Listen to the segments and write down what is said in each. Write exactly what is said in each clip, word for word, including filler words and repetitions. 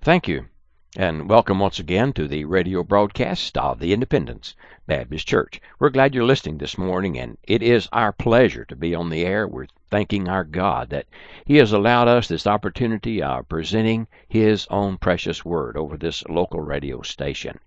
Thank you, and welcome once again to the radio broadcast of the Independence Baptist Church. We're glad you're listening this morning, and it is our pleasure to be on the air. We're thanking our God that He has allowed us this opportunity of presenting His own precious Word over this local radio station.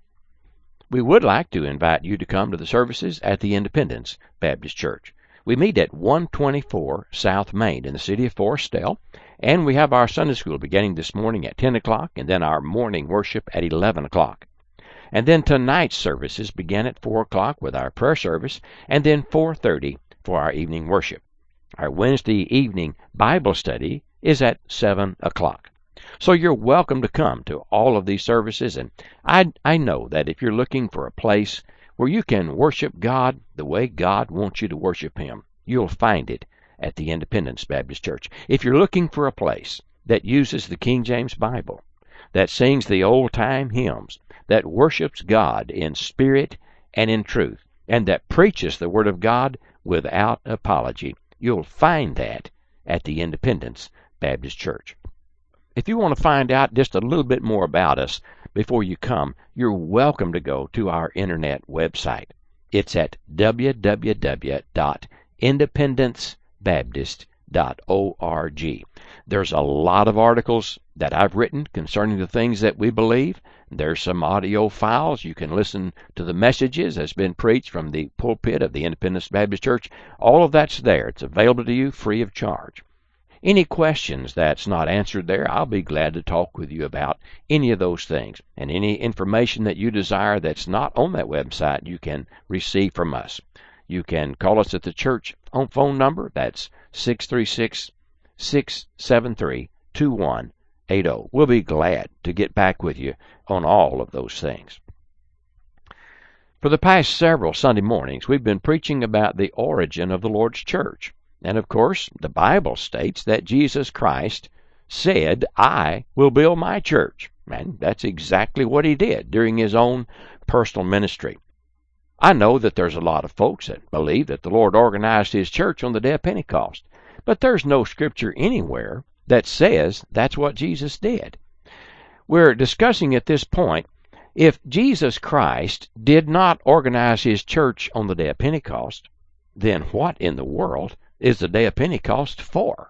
We would like to invite you to come to the services at the Independence Baptist Church. We meet at one twenty-four South Main in the city of Forestdale, and we have our Sunday school beginning this morning at ten o'clock, and then our morning worship at eleven o'clock. And then tonight's services begin at four o'clock with our prayer service, and then four thirty for our evening worship. Our Wednesday evening Bible study is at seven o'clock. So you're welcome to come to all of these services, and I, I know that if you're looking for a place where you can worship God the way God wants you to worship Him, you'll find it at the Independence Baptist Church. If you're looking for a place that uses the King James Bible, that sings the old-time hymns, that worships God in spirit and in truth, and that preaches the Word of God without apology, you'll find that at the Independence Baptist Church. If you want to find out just a little bit more about us before you come, you're welcome to go to our internet website. It's at w w w dot independence baptist dot org. There's a lot of articles that I've written concerning the things that we believe. There's some audio files. You can listen to the messages that's been preached from the pulpit of the Independence Baptist Church. All of that's there. It's available to you free of charge. Any questions that's not answered there, I'll be glad to talk with you about any of those things. And any information that you desire that's not on that website, you can receive from us. You can call us at the church phone number. That's six three six, six seven three, two one eight zero. We'll be glad to get back with you on all of those things. For the past several Sunday mornings, we've been preaching about the origin of the Lord's church. And, of course, the Bible states that Jesus Christ said, I will build my church. And that's exactly what He did during His own personal ministry. I know that there's a lot of folks that believe that the Lord organized His church on the day of Pentecost. But there's no scripture anywhere that says that's what Jesus did. We're discussing at this point, if Jesus Christ did not organize His church on the day of Pentecost, then what in the world is the day of Pentecost for?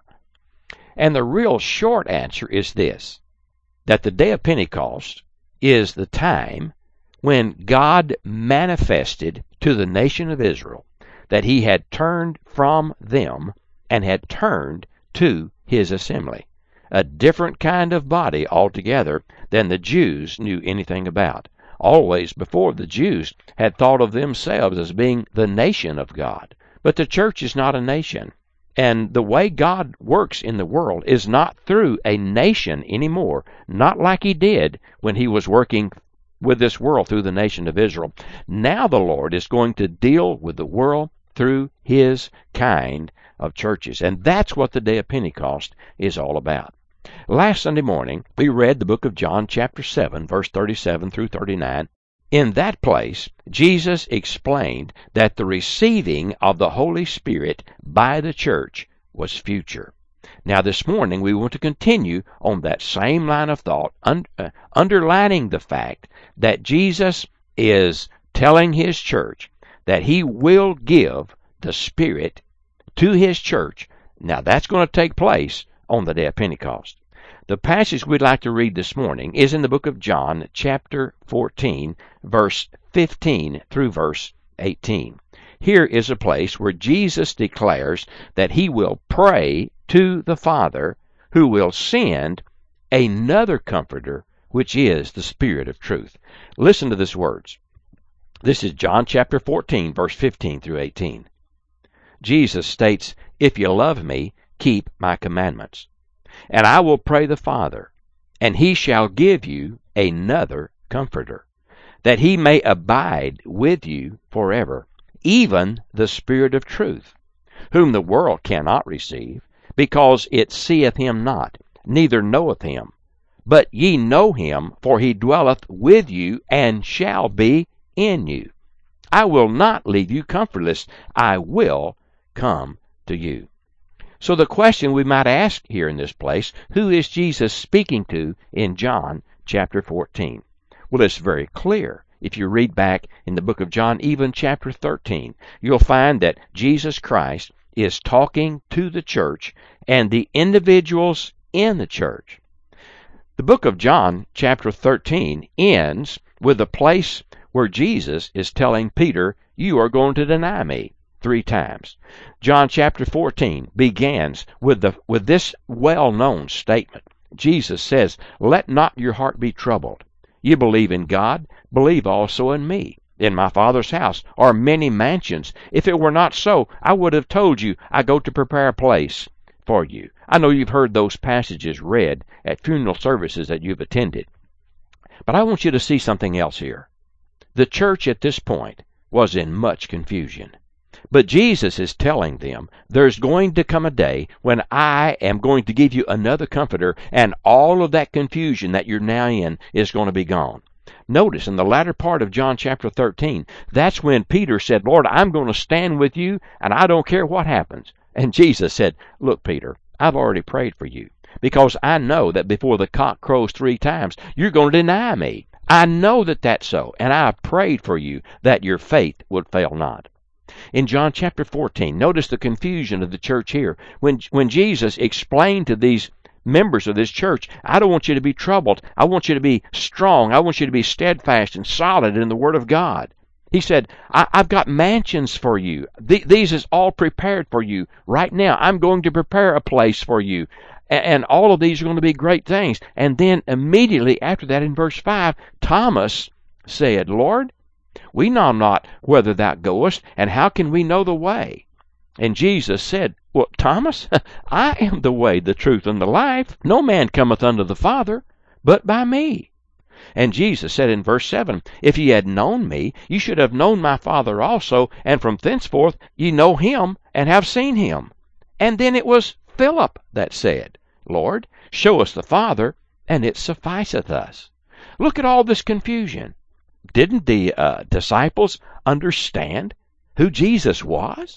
And the real short answer is this, that the day of Pentecost is the time when God manifested to the nation of Israel that He had turned from them and had turned to His assembly, a different kind of body altogether than the Jews knew anything about. Always before, the Jews had thought of themselves as being the nation of God. But the church is not a nation. And the way God works in the world is not through a nation anymore, not like He did when He was working with this world through the nation of Israel. Now the Lord is going to deal with the world through His kind of churches. And that's what the day of Pentecost is all about. Last Sunday morning, we read the book of John chapter seven, verse thirty-seven through thirty-nine. In that place, Jesus explained that the receiving of the Holy Spirit by the church was future. Now this morning we want to continue on that same line of thought, un- uh, underlining the fact that Jesus is telling His church that He will give the Spirit to His church. Now that's going to take place on the day of Pentecost. The passage we'd like to read this morning is in the book of John, chapter fourteen, verse fifteen through verse eighteen. Here is a place where Jesus declares that He will pray to the Father, who will send another Comforter, which is the Spirit of truth. Listen to these words. This is John chapter fourteen, verse fifteen through eighteen. Jesus states, If you love me, keep my commandments. And I will pray the Father, and He shall give you another Comforter, that He may abide with you forever, even the Spirit of truth, whom the world cannot receive, because it seeth Him not, neither knoweth Him. But ye know Him, for He dwelleth with you, and shall be in you. I will not leave you comfortless. I will come to you. So the question we might ask here in this place, who is Jesus speaking to in John chapter fourteen. Well, it's very clear. If you read back in the book of John, even chapter thirteen, you'll find that Jesus Christ is talking to the church and the individuals in the church. The book of John, chapter thirteen, ends with a place where Jesus is telling Peter, you are going to deny me three times. John chapter fourteen begins with the with this well-known statement. Jesus says, let not your heart be troubled. You believe in God, believe also in me. In my Father's house are many mansions. If it were not so, I would have told you, I go to prepare a place for you. I know you've heard those passages read at funeral services that you've attended. But I want you to see something else here. The church at this point was in much confusion. But Jesus is telling them, there's going to come a day when I am going to give you another comforter, and all of that confusion that you're now in is going to be gone. Notice in the latter part of John chapter thirteen, that's when Peter said, Lord, I'm going to stand with you, and I don't care what happens. And Jesus said, look, Peter, I've already prayed for you, because I know that before the cock crows three times, you're going to deny me. I know that that's so, and I prayed for you that your faith would fail not. In John chapter fourteen, notice the confusion of the church here. When, when Jesus explained to these members of this church, I don't want you to be troubled. I want you to be strong. I want you to be steadfast and solid in the Word of God. He said, I, I've got mansions for you. Th- these is all prepared for you. Right now, I'm going to prepare a place for you. And, and all of these are going to be great things. And then immediately after that in verse five, Thomas said, Lord, we know not whither thou goest, and how can we know the way? And Jesus said, well, Thomas, I am the way, the truth, and the life. No man cometh unto the Father, but by me. And Jesus said in verse seven, if ye had known me, ye should have known my Father also, and from thenceforth ye know him, and have seen him. And then it was Philip that said, Lord, show us the Father, and it sufficeth us. Look at all this confusion. Didn't the uh, disciples understand who Jesus was?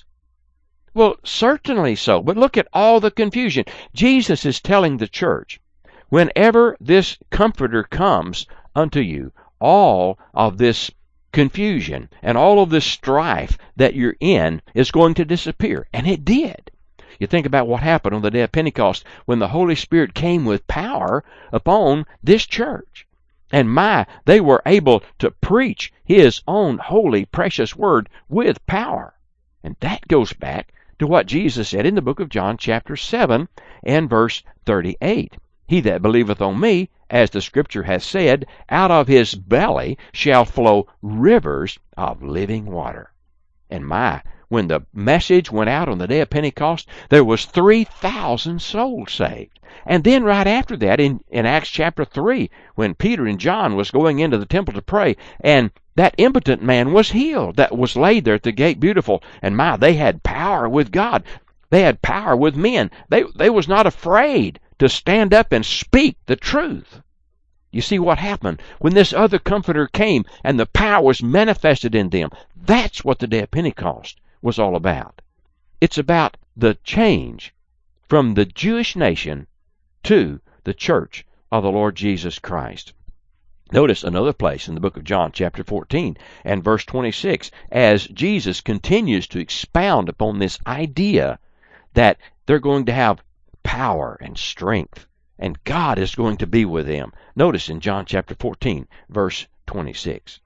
Well, certainly so. But look at all the confusion. Jesus is telling the church, whenever this Comforter comes unto you, all of this confusion and all of this strife that you're in is going to disappear. And it did. You think about what happened on the day of Pentecost when the Holy Spirit came with power upon this church. And my, they were able to preach His own holy, precious word with power. And that goes back to what Jesus said in the book of John chapter seven and verse thirty-eight. He that believeth on me, as the Scripture hath said, out of his belly shall flow rivers of living water. And my, when the message went out on the day of Pentecost, there was three thousand souls saved. And then right after that, in, in Acts chapter three, when Peter and John was going into the temple to pray, and that impotent man was healed that was laid there at the gate beautiful. And my, they had power with God. They had power with men. They, they was not afraid to stand up and speak the truth. You see what happened when this other Comforter came and the power was manifested in them. That's what the day of Pentecost was all about. It's about the change from the Jewish nation to the church of the Lord Jesus Christ. Notice another place in the book of John, chapter fourteen and verse twenty-six, as Jesus continues to expound upon this idea that they're going to have power and strength, and God is going to be with them. Notice in John chapter fourteen, verse twenty-six,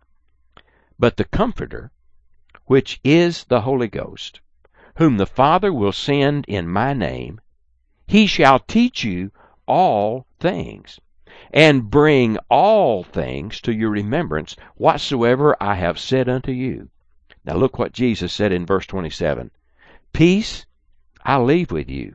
but the Comforter, which is the Holy Ghost, whom the Father will send in my name, He shall teach you all things, and bring all things to your remembrance, whatsoever I have said unto you. Now look what Jesus said in verse twenty-seven. Peace I leave with you.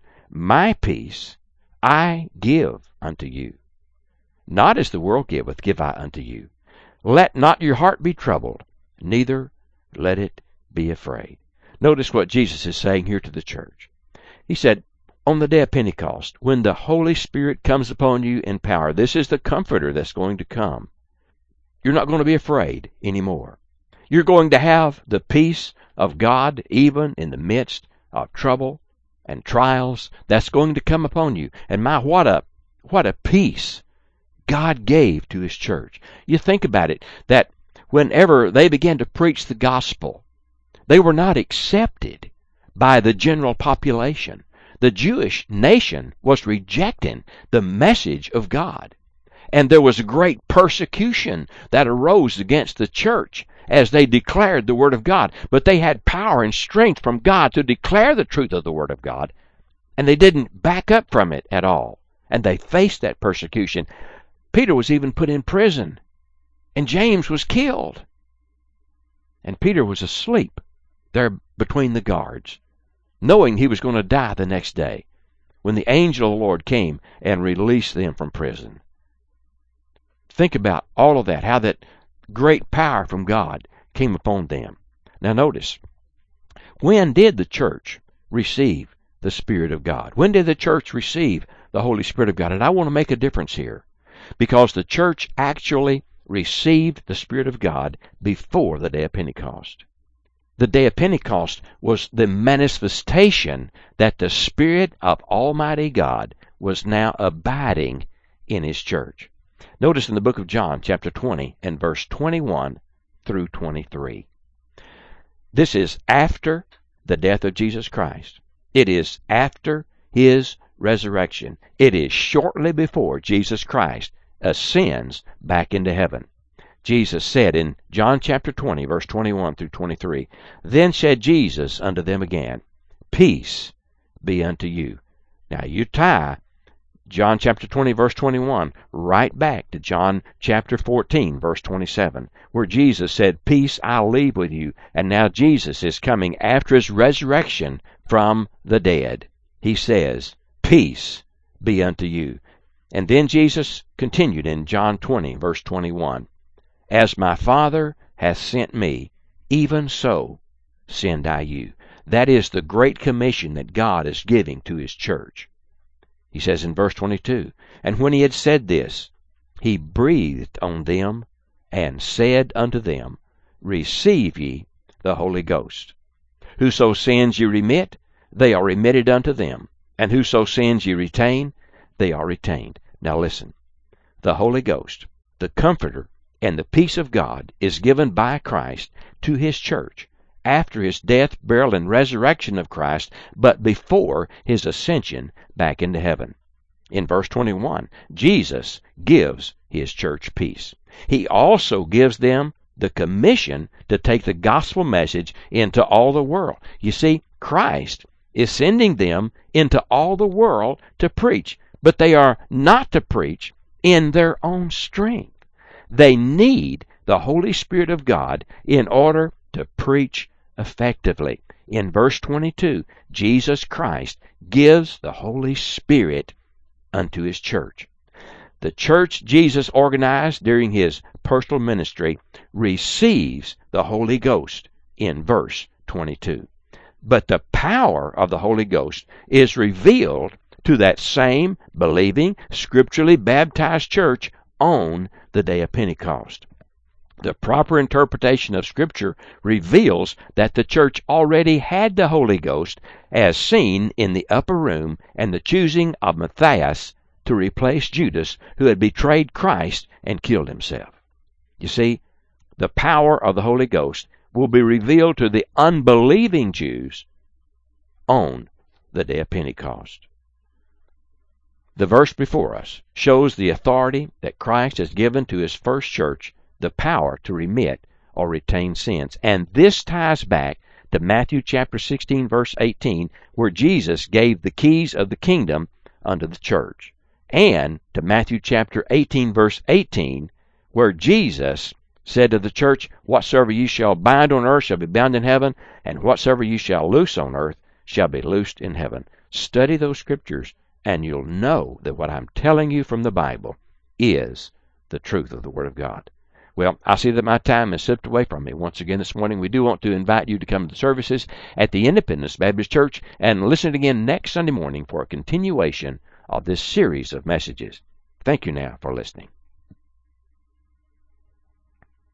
My peace I give unto you. Not as the world giveth, give I unto you. Let not your heart be troubled, neither let it be afraid. Notice what Jesus is saying here to the church. He said, on the day of Pentecost, when the Holy Spirit comes upon you in power, this is the Comforter that's going to come. You're not going to be afraid anymore. You're going to have the peace of God even in the midst of trouble and trials that's going to come upon you. And my, what a, what a peace God gave to His church. You think about it, that whenever they began to preach the gospel, they were not accepted by the general population. The Jewish nation was rejecting the message of God. And there was great persecution that arose against the church as they declared the Word of God. But they had power and strength from God to declare the truth of the Word of God. And they didn't back up from it at all. And they faced that persecution. Peter was even put in prison. And James was killed. And Peter was asleep there between the guards, knowing he was going to die the next day, when the angel of the Lord came and released them from prison. Think about all of that, how that great power from God came upon them. Now notice, when did the church receive the Spirit of God? When did the church receive the Holy Spirit of God? And I want to make a difference here, because the church actually received the Spirit of God before the day of Pentecost. The day of Pentecost was the manifestation that the Spirit of Almighty God was now abiding in His church. Notice in the book of John, chapter twenty, and verse twenty-one through twenty-three. This is after the death of Jesus Christ. It is after His resurrection. It is shortly before Jesus Christ ascends back into heaven. Jesus said in John chapter twenty, verse twenty-one through twenty-three, Then said Jesus unto them again, Peace be unto you. Now you tie John chapter twenty, verse twenty-one, right back to John chapter fourteen, verse twenty-seven, where Jesus said, Peace I'll leave with you. And now Jesus is coming after His resurrection from the dead. He says, Peace be unto you. And then Jesus continued in John twenty, verse twenty-one, As my Father hath sent me, even so send I you. That is the great commission that God is giving to His church. He says in verse twenty-two, And when He had said this, He breathed on them, and said unto them, Receive ye the Holy Ghost. Whoso sins ye remit, they are remitted unto them. And whoso sins ye retain, they are retained. Now listen, the Holy Ghost, the Comforter, and the peace of God is given by Christ to His church after His death, burial, and resurrection of Christ, but before His ascension back into heaven. In verse twenty-one, Jesus gives His church peace. He also gives them the commission to take the gospel message into all the world. You see, Christ is sending them into all the world to preach, but they are not to preach in their own strength. They need the Holy Spirit of God in order to preach effectively. In verse twenty-two, Jesus Christ gives the Holy Spirit unto His church. The church Jesus organized during His personal ministry receives the Holy Ghost in verse twenty-two. But the power of the Holy Ghost is revealed to that same believing, scripturally baptized church on the day of Pentecost. The proper interpretation of Scripture reveals that the church already had the Holy Ghost, as seen in the upper room and the choosing of Matthias to replace Judas, who had betrayed Christ and killed himself. You see, the power of the Holy Ghost will be revealed to the unbelieving Jews on the day of Pentecost. The verse before us shows the authority that Christ has given to His first church, the power to remit or retain sins. And this ties back to Matthew chapter sixteen, verse eighteen, where Jesus gave the keys of the kingdom unto the church. And to Matthew chapter eighteen, verse eighteen, where Jesus said to the church, Whatsoever ye shall bind on earth shall be bound in heaven, and whatsoever ye shall loose on earth shall be loosed in heaven. Study those scriptures, and you'll know that what I'm telling you from the Bible is the truth of the Word of God. Well, I see that my time has slipped away from me. Once again this morning, we do want to invite you to come to the services at the Independence Baptist Church and listen again next Sunday morning for a continuation of this series of messages. Thank you now for listening.